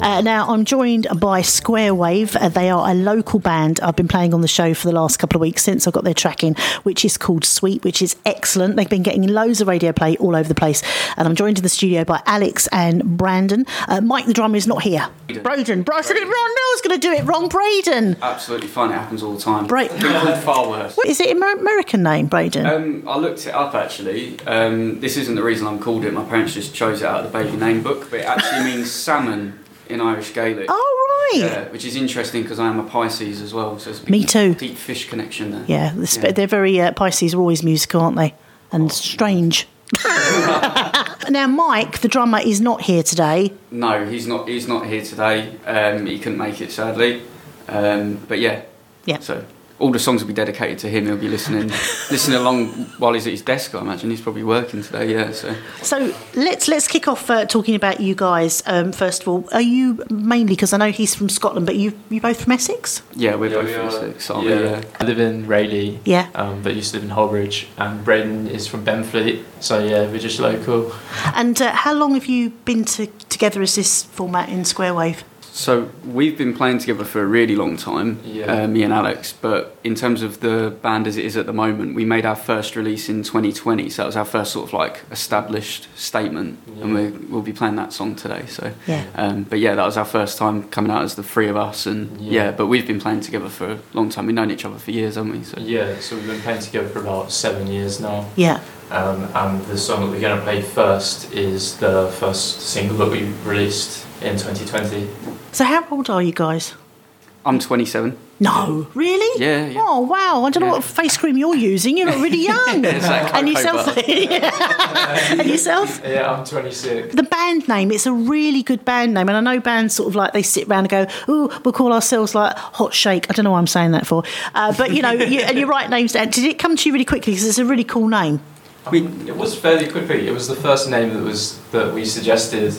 Now, I'm joined by Square Wave. They are a local band I've been playing on the show for the last couple of weeks since I got their track in, which is called Sweet, which is excellent. They've been getting loads of radio play all over the place. And I'm joined in the studio by Alex and Brandon. Mike, the drummer, is not here. Braden. I said it wrong. No, I was going to do it wrong. Braden. Absolutely fine. It happens all the time. Far worse. What, is it an American name, Braden? I looked it up, actually. This isn't the reason I'm called it. My parents just chose it out of the baby name book. But it actually means salmon in Irish Gaelic. Oh, right. Yeah, which is interesting because I am a Pisces as well. So it's a Me too. Deep fish connection there. Yeah, they're very... Pisces are always musical, aren't they? And strange. Now, Mike, the drummer, is not here today. No, he's not here today. He couldn't make it, sadly. But yeah. So all the songs will be dedicated to him. He'll be listening along while he's at his desk, I imagine. He's probably working today, yeah. So let's kick off talking about you guys. First of all, are you mainly, because I know he's from Scotland, but you both from Essex? Yeah, we're both from Essex. I live in Rayleigh, but used to live in Holbridge, and Braden is from Benfleet, so yeah, we're just local. And how long have you been together as this format in Square Wave? So we've been playing together for a really long time, me and Alex, but in terms of the band as it is at the moment, we made our first release in 2020, so that was our first sort of like established statement, and we'll be playing that song today. So, but yeah, that was our first time coming out as the three of us, and but we've been playing together for a long time. We've known each other for years, haven't we? So we've been playing together for about 7 years now. Yeah. And the song that we're going to play first is the first single that we released in 2020. So how old are you guys? I'm 27. No, really? Yeah. Oh, wow. I don't know what face cream you're using. You're not really young. And yourself? And yourself? Yeah, I'm 26. The band name, it's a really good band name. And I know bands sort of like, they sit around and go, oh, we'll call ourselves like Hot Shake. I don't know what I'm saying that for. But, you know, and you write names down. Did it come to you really quickly? Because it's a really cool name. It was fairly quickly. It was the first name that we suggested.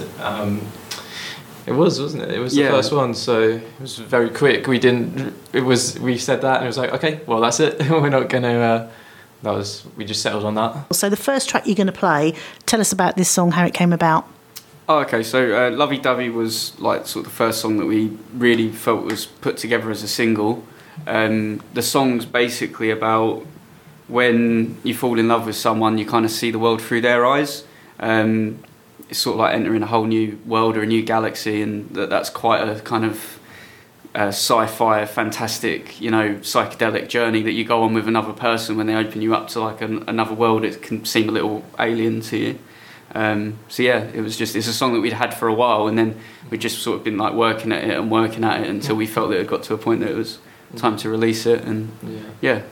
It was, wasn't it? It was the first one, so it was very quick. We said that and it was like, okay, well, that's it. We're not going to... we just settled on that. So the first track you're going to play, tell us about this song, how it came about. Oh, okay, so Lovey Dovey was like sort of the first song that we really felt was put together as a single. The song's basically about when you fall in love with someone, you kind of see the world through their eyes. It's sort of like entering a whole new world or a new galaxy, and that's quite a kind of sci-fi, fantastic, psychedelic journey that you go on with another person. When they open you up to like another world, it can seem a little alien to you. It's a song that we'd had for a while, and then we'd just sort of been like working at it until we felt that it got to a point that it was time to release it, and